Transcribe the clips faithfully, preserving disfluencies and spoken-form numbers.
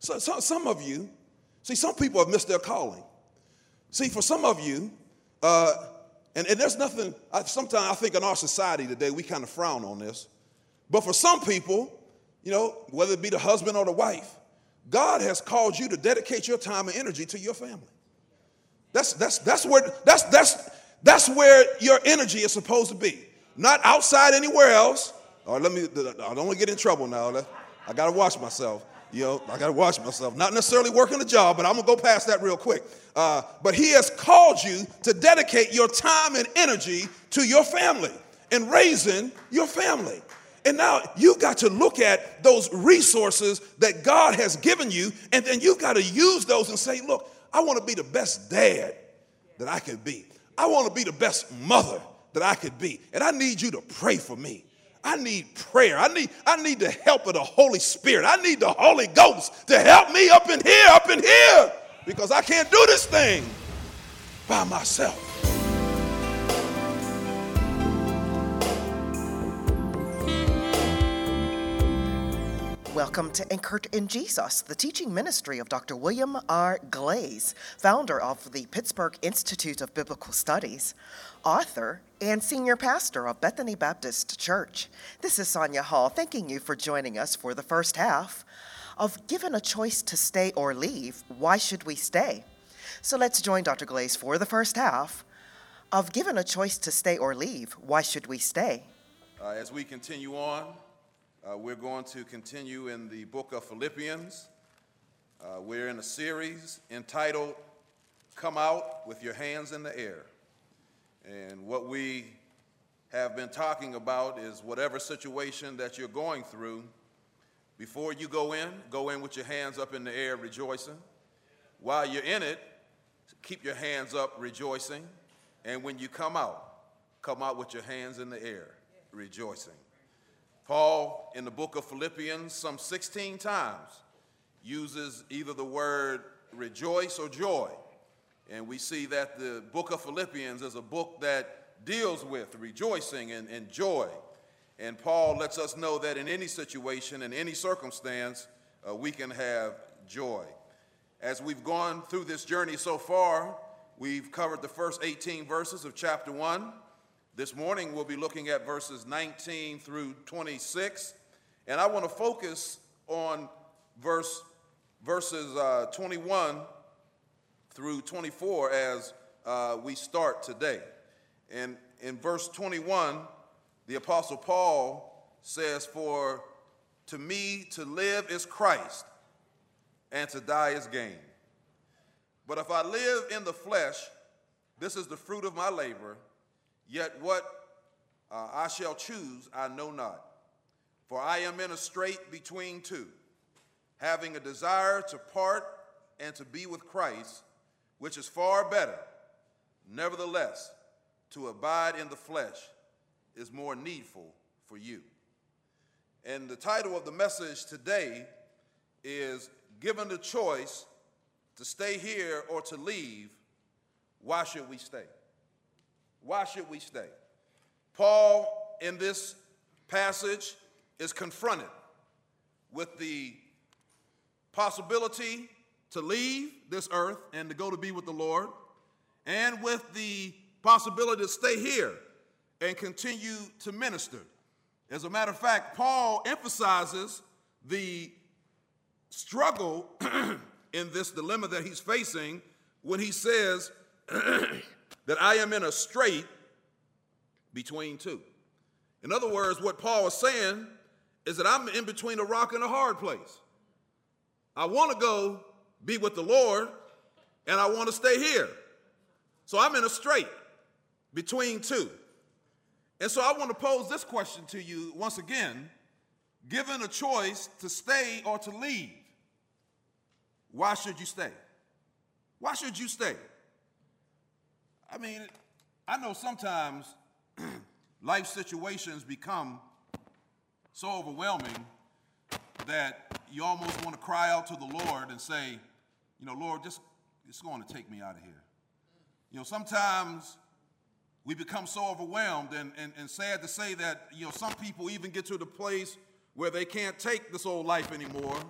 So, so some of you, see, some people have missed their calling. See, for some of you, uh, and, and there's nothing, I, sometimes I think in our society today, we kind of frown on this. But for some people, you know, whether it be the husband or the wife, God has called you to dedicate your time and energy to your family. That's, that's, that's, where, that's, that's, that's where your energy is supposed to be. Not outside anywhere else. Or let me, I don't want to get in trouble now. I got to watch myself. You know, I got to watch myself. Not necessarily working a job, but I'm going to go past that real quick. Uh, but he has called you to dedicate your time and energy to your family and raising your family. And now you've got to look at those resources that God has given you, and then you've got to use those and say, look, I want to be the best dad that I could be. I want to be the best mother that I could be. And I need you to pray for me. I need prayer. I need, I need the help of the Holy Spirit. I need the Holy Ghost to help me up in here, up in here, because I can't do this thing by myself. Welcome to Anchored in Jesus, the teaching ministry of Doctor William R. Glaze, founder of the Pittsburgh Institute of Biblical Studies, author, and senior pastor of Bethany Baptist Church. This is Sonia Hall, thanking you for joining us for the first half of Given a Choice to Stay or Leave, Why Should We Stay? So let's join Doctor Glaze for the first half of Given a Choice to Stay or Leave, Why Should We Stay? Uh, as we continue on, Uh, we're going to continue in the book of Philippians. Uh, we're in a series entitled, Come Out with Your Hands in the Air. And what we have been talking about is whatever situation that you're going through, before you go in, go in with your hands up in the air rejoicing. While you're in it, keep your hands up rejoicing. And when you come out, come out with your hands in the air rejoicing. Paul, in the book of Philippians, some sixteen times, uses either the word rejoice or joy. And we see that the book of Philippians is a book that deals with rejoicing and, and joy. And Paul lets us know that in any situation, in any circumstance, uh, we can have joy. As we've gone through this journey so far, we've covered the first eighteen verses of chapter one. This morning, we'll be looking at verses nineteen through twenty-six, and I want to focus on verse, verses uh, twenty-one through twenty-four as uh, we start today. And in verse twenty-one, the Apostle Paul says, For to me to live is Christ, and to die is gain. But if I live in the flesh, this is the fruit of my labor. Yet what uh, I shall choose, I know not. For I am in a strait between two, having a desire to part and to be with Christ, which is far better. Nevertheless, to abide in the flesh is more needful for you. And the title of the message today is, Given the choice to stay here or to leave, why should we stay? Why should we stay? Paul, in this passage, is confronted with the possibility to leave this earth and to go to be with the Lord, and with the possibility to stay here and continue to minister. As a matter of fact, Paul emphasizes the struggle in this dilemma that he's facing when he says that I am in a strait between two. In other words, what Paul is saying is that I'm in between a rock and a hard place. I want to go be with the Lord, and I want to stay here. So I'm in a strait between two. And so I want to pose this question to you once again. Given a choice to stay or to leave, why should you stay? Why should you stay? I mean, I know sometimes life situations become so overwhelming that you almost want to cry out to the Lord and say, you know, Lord, just, it's going to take me out of here. You know, sometimes we become so overwhelmed, and, and, and sad to say that, you know, some people even get to the place where they can't take this old life anymore,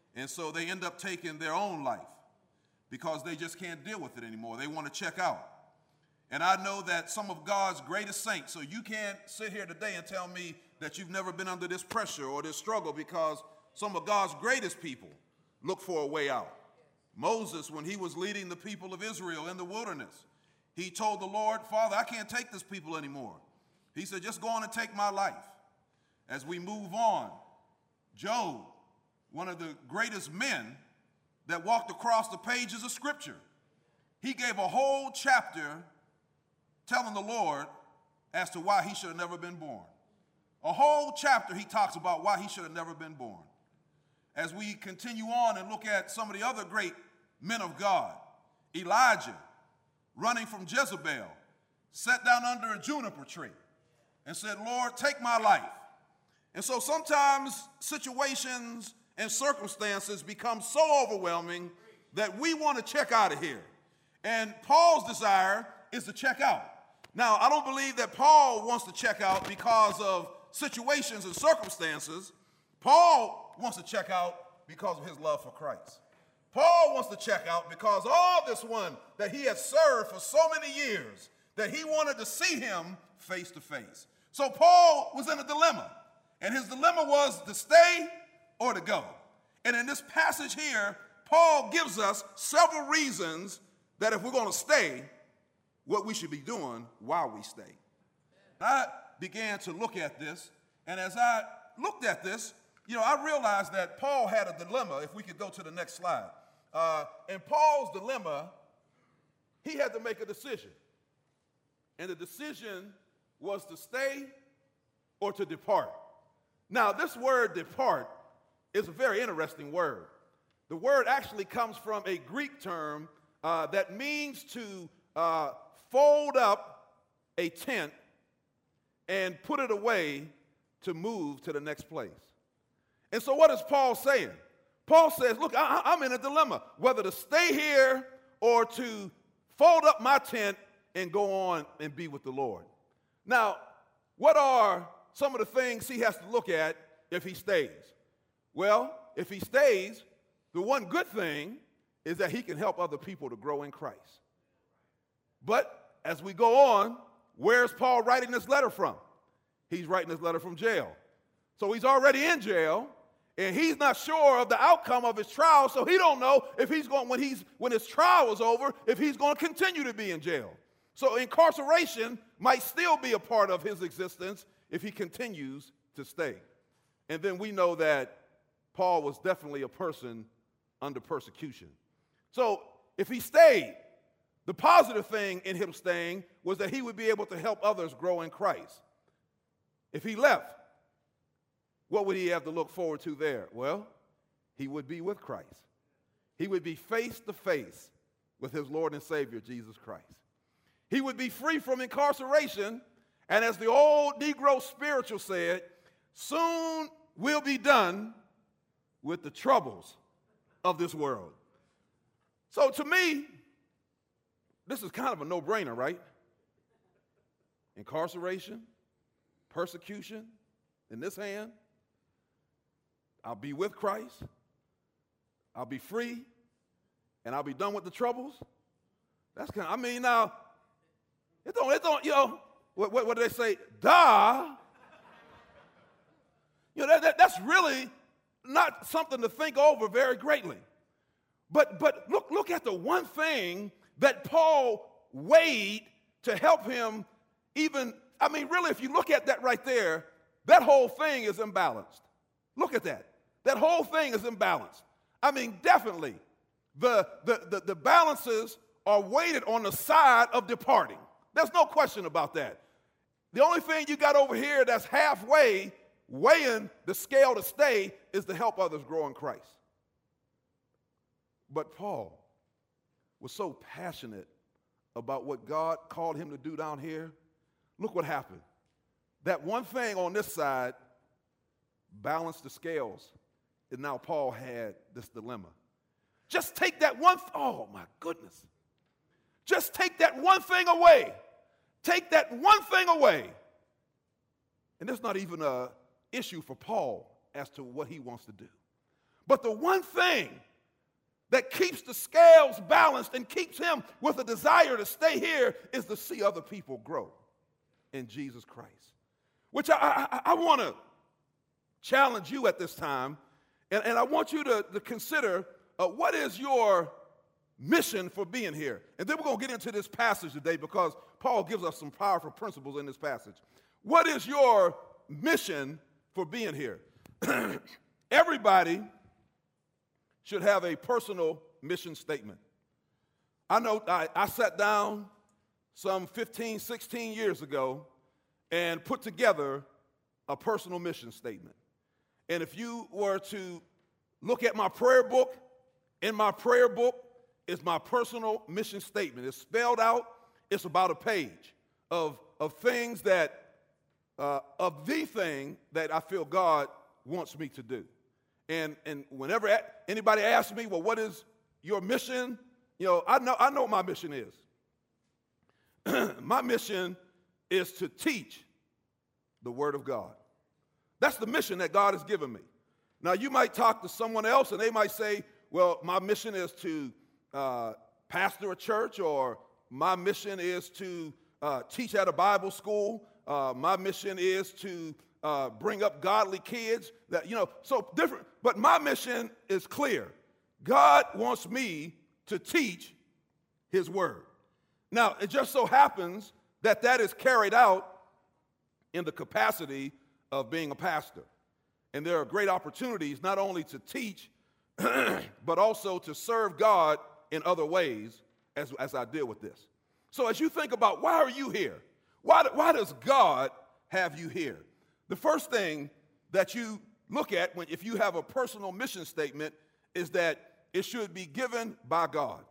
And so they end up taking their own life because they just can't deal with it anymore. They want to check out. And I know that some of God's greatest saints, so you can't sit here today and tell me that you've never been under this pressure or this struggle, because some of God's greatest people look for a way out. Moses, when he was leading the people of Israel in the wilderness, he told the Lord, Father, I can't take this people anymore. He said, just go on and take my life. As we move on, Job, one of the greatest men that walked across the pages of Scripture, he gave a whole chapter telling the Lord as to why he should have never been born. A whole chapter he talks about why he should have never been born. As we continue on and look at some of the other great men of God, Elijah, running from Jezebel, sat down under a juniper tree and said, Lord, take my life. And so sometimes situations and circumstances become so overwhelming that we want to check out of here. And Paul's desire is to check out. Now, I don't believe that Paul wants to check out because of situations and circumstances. Paul wants to check out because of his love for Christ. Paul wants to check out because all this one that he had served for so many years, that he wanted to see him face to face. So Paul was in a dilemma, and his dilemma was to stay or to go. And in this passage here, Paul gives us several reasons that if we're going to stay, what we should be doing while we stay. I began to look at this, and as I looked at this, you know, I realized that Paul had a dilemma. If we could go to the next slide. Uh, in Paul's dilemma, he had to make a decision. And the decision was to stay or to depart. Now, this word depart is a very interesting word. The word actually comes from a Greek term uh, that means to uh, fold up a tent and put it away to move to the next place. And so what is Paul saying? Paul says, look, I, I'm in a dilemma, whether to stay here or to fold up my tent and go on and be with the Lord. Now, what are some of the things he has to look at if he stays? Well, if he stays, the one good thing is that he can help other people to grow in Christ. But as we go on, where's Paul writing this letter from? He's writing this letter from jail. So he's already in jail, and he's not sure of the outcome of his trial, so he don't know if he's going, when he's when his trial is over, if he's going to continue to be in jail. So incarceration might still be a part of his existence if he continues to stay. And then we know that Paul was definitely a person under persecution. So if he stayed, the positive thing in him staying was that he would be able to help others grow in Christ. If he left, what would he have to look forward to there? Well, he would be with Christ. He would be face to face with his Lord and Savior, Jesus Christ. He would be free from incarceration, and as the old Negro spiritual said, soon we'll be done with the troubles of this world. So to me, this is kind of a no-brainer, right? Incarceration, persecution in this hand. I'll be with Christ. I'll be free, and I'll be done with the troubles. That's kind of, I mean, now, it don't, it don't, you know, what, what, what do they say? Duh. You know, that, that, that's really not something to think over very greatly. But, but look, look at the one thing that Paul weighed to help him even, I mean, really, if you look at that right there, that whole thing is imbalanced. Look at that. That whole thing is imbalanced. I mean, definitely, the, the, the, the balances are weighted on the side of departing. There's no question about that. The only thing you got over here that's halfway weighing the scale to stay is to help others grow in Christ. But Paul was so passionate about what God called him to do down here. Look what happened. That one thing on this side balanced the scales, and now Paul had this dilemma. Just take that one, th- oh my goodness. Just take that one thing away. Take that one thing away. And there's not even an issue for Paul as to what he wants to do. But the one thing that keeps the scales balanced and keeps him with a desire to stay here is to see other people grow in Jesus Christ. Which I, I, I want to challenge you at this time, and, and I want you to, to consider uh, what is your mission for being here. And then we're going to get into this passage today because Paul gives us some powerful principles in this passage. What is your mission for being here? Everybody should have a personal mission statement. I know I, I sat down some fifteen, sixteen years ago and put together a personal mission statement. And if you were to look at my prayer book, in my prayer book is my personal mission statement. It's spelled out. It's about a page of, of things that, uh, of the thing that I feel God wants me to do. And, and whenever anybody asks me, well, what is your mission? You know, I know, I know what my mission is. My mission is to teach the Word of God. That's the mission that God has given me. Now, you might talk to someone else, and they might say, well, my mission is to uh, pastor a church, or my mission is to uh, teach at a Bible school. Uh, my mission is to uh, bring up godly kids. That, you know, so different. But my mission is clear. God wants me to teach His Word. Now, it just so happens that that is carried out in the capacity of being a pastor. And there are great opportunities not only to teach, but also to serve God in other ways as, as I deal with this. So as you think about why are you here? Why, why does God have you here? The first thing that you look at when if you have a personal mission statement is that it should be given by God.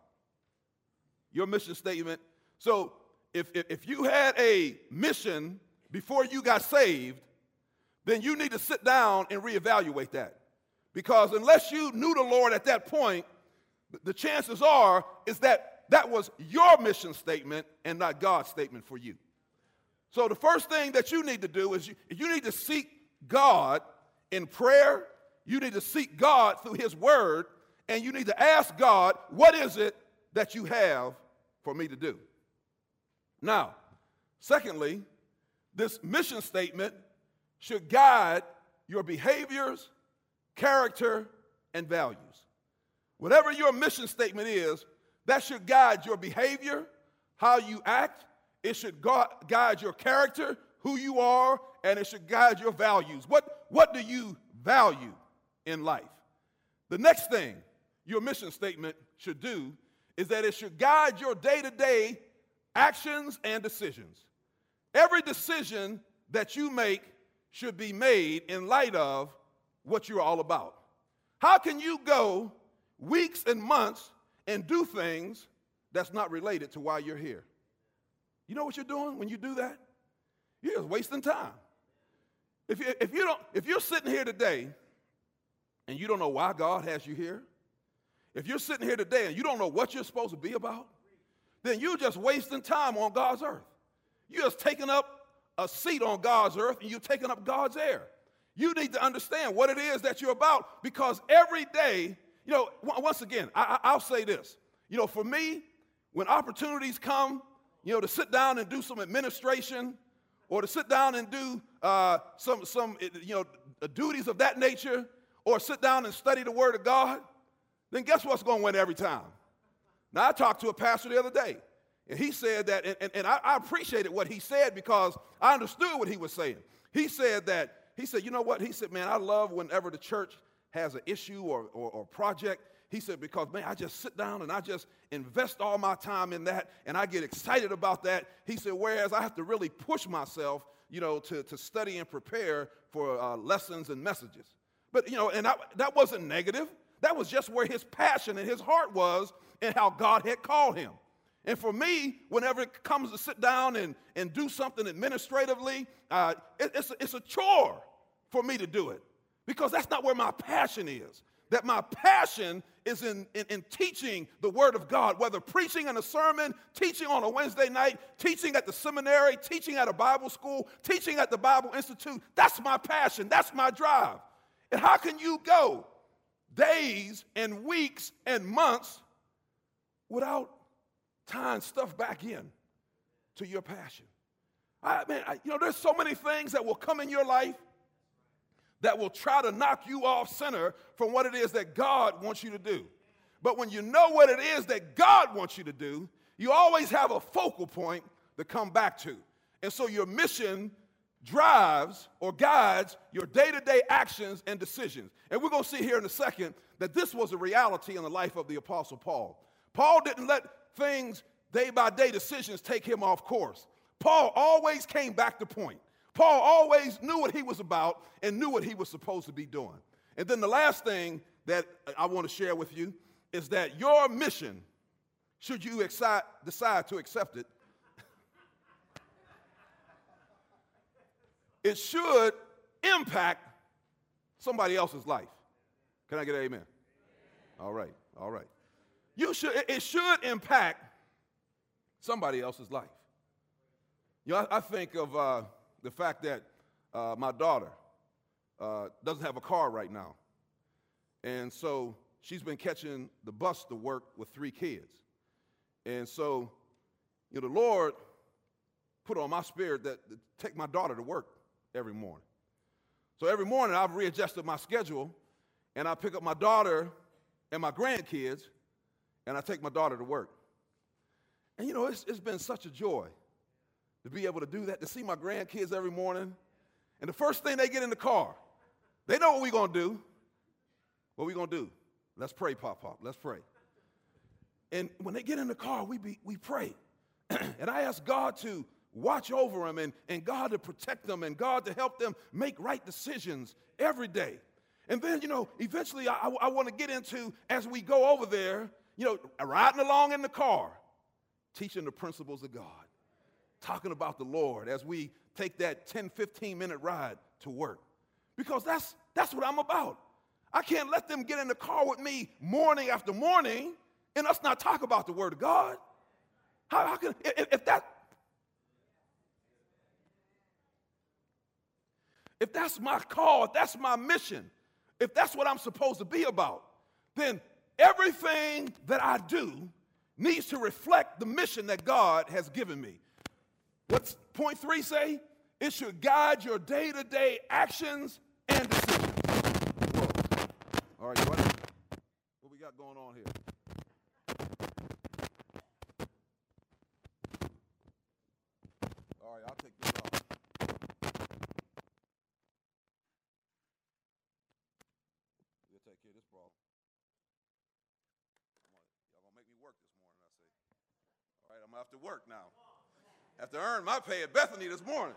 Your mission statement. So if, if, if you had a mission before you got saved, then you need to sit down and reevaluate that. Because unless you knew the Lord at that point, the chances are is that that was your mission statement and not God's statement for you. So the first thing that you need to do is you, you need to seek God in prayer. You need to seek God through His Word, and you need to ask God, what is it that you have for me to do? Now, secondly, this mission statement should guide your behaviors, character, and values. Whatever your mission statement is, that should guide your behavior, how you act. It should guide your character, who you are, and it should guide your values. What, what do you value in life? The next thing your mission statement should do is that it should guide your day-to-day actions and decisions. Every decision that you make should be made in light of what you're all about. How can you go weeks and months and do things that's not related to why you're here? You know what you're doing when you do that? You're just wasting time. If you, if you don't, if you're sitting here today and you don't know why God has you here, if you're sitting here today and you don't know what you're supposed to be about, then you're just wasting time on God's earth. You're just taking up a seat on God's earth and you're taking up God's air. You need to understand what it is that you're about, because every day, you know, once again, I, I'll say this. You know, for me, when opportunities come, you know, to sit down and do some administration or to sit down and do uh, some, some, you know, duties of that nature, or sit down and study the Word of God, then guess what's going to win every time? Now, I talked to a pastor the other day, and he said that, and, and, and I, I appreciated what he said because I understood what he was saying. He said that, he said, you know what? He said, man, I love whenever the church has an issue or, or, or project. He said, because, man, I just sit down and I just invest all my time in that, and I get excited about that. He said, whereas I have to really push myself, you know, to, to study and prepare for uh, lessons and messages. But, you know, and I, that wasn't negative. That was just where his passion and his heart was and how God had called him. And for me, whenever it comes to sit down and, and do something administratively, uh, it, it's, a, it's a chore for me to do it, because that's not where my passion is. That my passion is in, in, in teaching the Word of God, whether preaching in a sermon, teaching on a Wednesday night, teaching at the seminary, teaching at a Bible school, teaching at the Bible Institute. That's my passion. That's my drive. And how can you go day days and weeks and months without tying stuff back in to your passion. I, man, I, you know, there's so many things that will come in your life that will try to knock you off center from what it is that God wants you to do. But when you know what it is that God wants you to do, you always have a focal point to come back to. And so your mission drives or guides your day-to-day actions and decisions. And we're going to see here in a second that this was a reality in the life of the Apostle Paul. Paul didn't let things, day-by-day decisions, take him off course. Paul always came back to point. Paul always knew what he was about and knew what he was supposed to be doing. And then the last thing that I want to share with you is that your mission, should you exci- decide to accept it, it should impact somebody else's life. Can I get an amen? All right, all right. You should, it should impact somebody else's life. You know, I, I think of uh, the fact that uh, my daughter uh, doesn't have a car right now. And so she's been catching the bus to work with three kids. And so, you know, the Lord put on my spirit that to take my daughter to work every morning. So every morning I've readjusted my schedule, and I pick up my daughter and my grandkids, and I take my daughter to work. And, you know, it's, it's been such a joy to be able to do that, to see my grandkids every morning. And the first thing they get in the car, they know what we're going to do. What we going to do? Let's pray, Pop Pop. Let's pray. And when they get in the car, we, be, we pray. And I ask God to watch over them and, and God to protect them and God to help them make right decisions every day. And then, you know, eventually I, I, I want to get into, as we go over there, you know, riding along in the car, teaching the principles of God, talking about the Lord as we take that ten, fifteen minute ride to work. Because that's, that's what I'm about. I can't let them get in the car with me morning after morning and us not talk about the Word of God. How, how can, if, if that, if that's my call, if that's my mission, if that's what I'm supposed to be about, then everything that I do needs to reflect the mission that God has given me. What's point three say? It should guide your day-to-day actions and decisions. Whoa. All right, what, what we got going on here? All right, I'll take this off. We'll take care of this problem. Y'all gonna make me work this morning, I say. All right, I'm gonna have to work now. I have to earn my pay at Bethany this morning.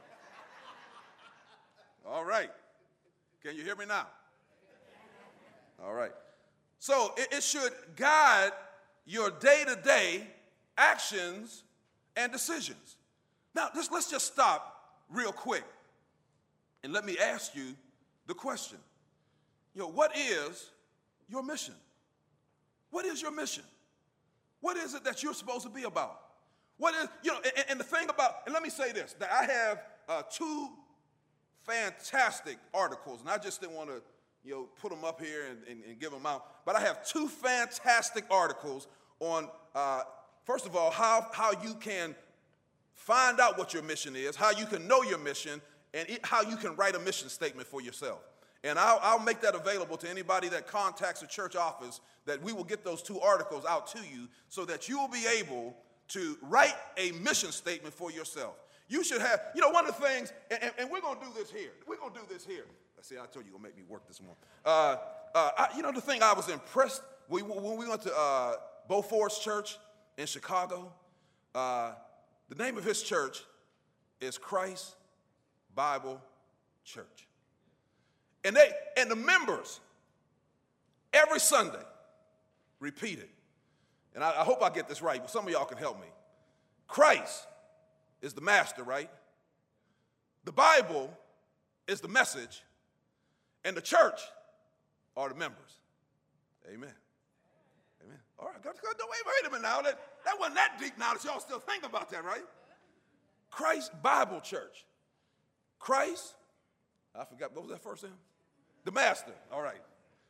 All right. Can you hear me now? All right. So it, it should guide your day-to-day actions and decisions. Now, just, let's just stop real quick and let me ask you the question. You know, what is your mission? What is your mission? What is it that you're supposed to be about? What is, you know, and, and the thing about, and let me say this, that I have uh, two fantastic articles, and I just didn't want to, you know, put them up here and, and, and give them out, but I have two fantastic articles on, uh, first of all, how, how you can find out what your mission is, how you can know your mission, and it, how you can write a mission statement for yourself. And I'll, I'll make that available to anybody that contacts a church office, that we will get those two articles out to you so that you will be able to write a mission statement for yourself. You should have, you know, one of the things, and, and, and we're going to do this here. We're going to do this here. I see, I told you you're going to make me work this morning. Uh, uh, I, you know, the thing I was impressed, we, when we went to uh, Beaufort's church in Chicago, uh, the name of his church is Christ Bible Church. And they, and the members, every Sunday, repeat it. And I, I hope I get this right, but some of y'all can help me. Christ is the master, right? The Bible is the message, and the church are the members. Amen. Amen. All right, go, go, go, wait, wait a minute now. That, that wasn't that deep now that y'all still think about that, right? Christ Bible Church. Christ, I forgot, what was that first name? The master, all right.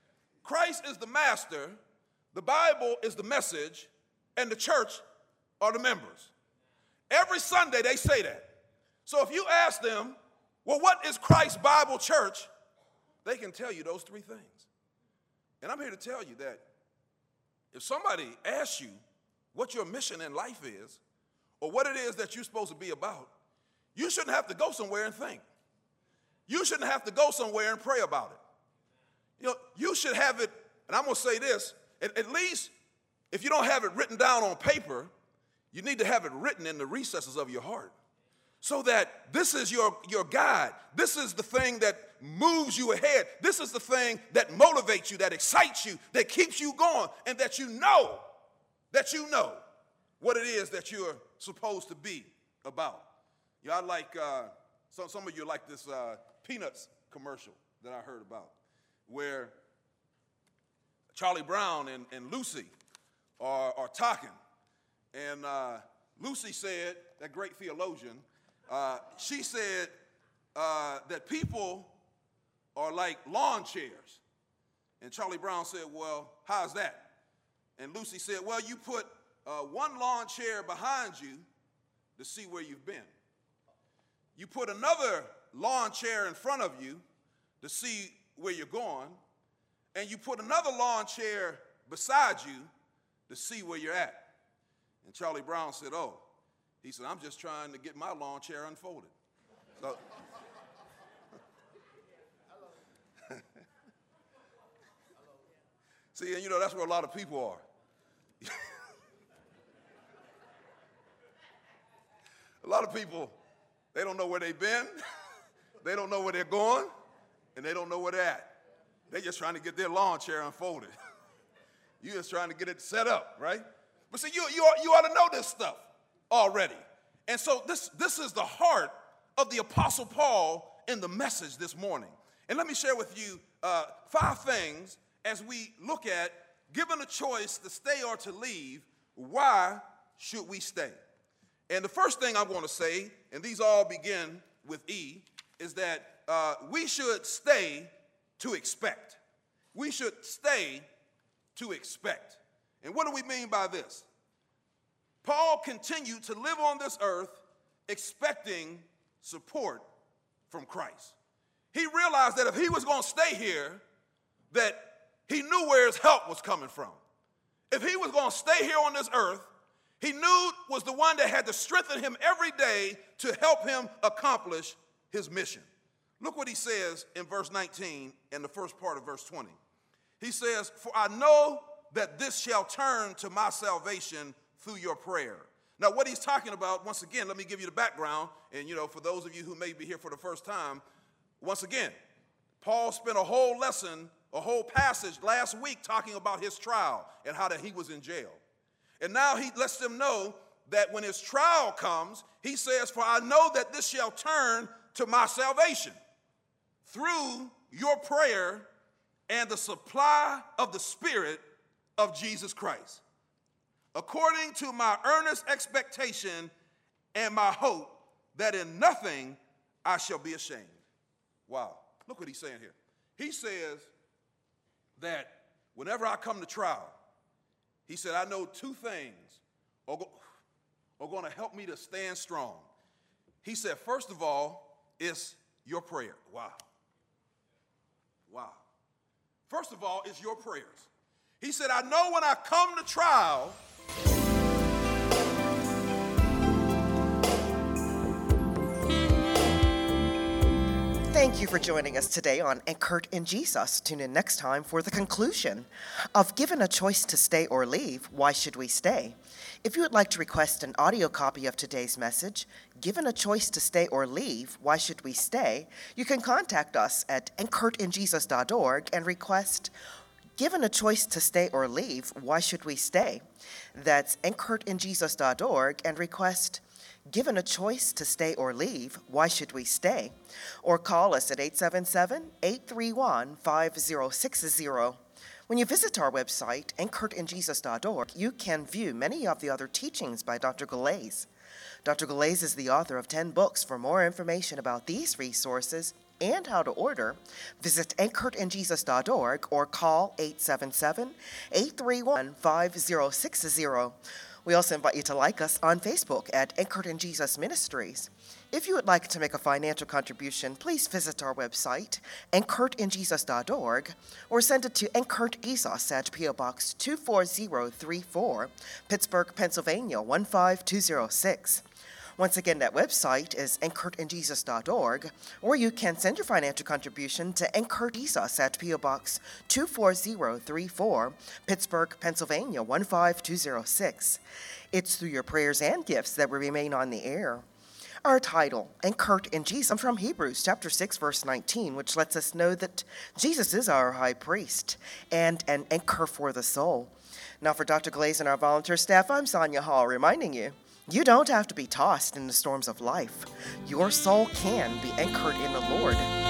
Christ is the master, the Bible is the message, and the church are the members. Every Sunday they say that. So if you ask them, well, what is Christ Bible Church? They can tell you those three things. And I'm here to tell you that if somebody asks you what your mission in life is, or what it is that you're supposed to be about, you shouldn't have to go somewhere and think. You shouldn't have to go somewhere and pray about it. You know, you should have it, and I'm going to say this, at, at least if you don't have it written down on paper, you need to have it written in the recesses of your heart, so that this is your, your guide. This is the thing that moves you ahead. This is the thing that motivates you, that excites you, that keeps you going, and that you know, that you know what it is that you're supposed to be about. You know, I like, uh, some, some of you like this uh, Peanuts commercial that I heard about, where Charlie Brown and, and Lucy are, are talking. And uh, Lucy said, that great theologian, uh, she said uh, that people are like lawn chairs. And Charlie Brown said, well, how's that? And Lucy said, well, you put uh, one lawn chair behind you to see where you've been. You put another lawn chair in front of you to see where you're going. And you put another lawn chair beside you to see where you're at. And Charlie Brown said, oh, he said, I'm just trying to get my lawn chair unfolded. So, see, and you know, that's where a lot of people are. A lot of people, they don't know where they've been, they don't know where they're going, and they don't know where they're at. They're just trying to get their lawn chair unfolded. You're just trying to get it set up, right? But see, you, you, ought, you ought to know this stuff already. And so this, this is the heart of the Apostle Paul in the message this morning. And let me share with you uh, five things as we look at, given a choice to stay or to leave, why should we stay? And the first thing I want to say, and these all begin with E, is that uh, we should stay to expect. We should stay to expect. And what do we mean by this? Paul continued to live on this earth expecting support from Christ. He realized that if he was going to stay here, that he knew where his help was coming from. If he was going to stay here on this earth, he knew was the one that had to strengthen him every day to help him accomplish his mission. Look what he says in verse nineteen and the first part of verse twenty. He says, for I know that this shall turn to my salvation through your prayer. Now, what he's talking about, once again, let me give you the background. And, you know, for those of you who may be here for the first time, once again, Paul spent a whole lesson, a whole passage last week talking about his trial and how that he was in jail. And now he lets them know that when his trial comes, he says, for I know that this shall turn to my salvation through your prayer and the supply of the Spirit of Jesus Christ, according to my earnest expectation and my hope that in nothing I shall be ashamed. Wow, look what he's saying here. He says that whenever I come to trial, he said, I know two things are, go- are going to help me to stand strong. He said, first of all, it's your prayer. Wow. Wow. First of all, it's your prayers. He said, I know when I come to trial, Thank you for joining us today on Anchored in Jesus. Tune in next time for the conclusion of Given a Choice to Stay or Leave, Why Should We Stay? If you would like to request an audio copy of today's message, Given a Choice to Stay or Leave, Why Should We Stay? You can contact us at anchored in jesus dot org and request Given a Choice to Stay or Leave, Why Should We Stay? That's anchored in jesus dot org and request Given a Choice to Stay or Leave, Why Should We Stay? Or call us at eight seven seven, eight three one, five zero six zero. When you visit our website, anchored in jesus dot org, you can view many of the other teachings by Doctor Galais. Doctor Galais is the author of ten books. For more information about these resources and how to order, visit anchored in jesus dot org or call eight seven seven, eight three one, five zero six zero. We also invite you to like us on Facebook at Anchored in Jesus Ministries. If you would like to make a financial contribution, please visit our website, anchored in jesus dot org, or send it to Anchored Jesus at P O Box two four zero three four, Pittsburgh, Pennsylvania one five two zero six. Once again, that website is anchored in jesus dot org, or you can send your financial contribution to Anchored Jesus at P O Box two four zero three four, Pittsburgh, Pennsylvania one five two zero six. It's through your prayers and gifts that we remain on the air. Our title, Anchored in Jesus, from Hebrews chapter six, verse nineteen, which lets us know that Jesus is our high priest and an anchor for the soul. Now for Doctor Glaze and our volunteer staff, I'm Sonia Hall, reminding you, you don't have to be tossed in the storms of life. Your soul can be anchored in the Lord.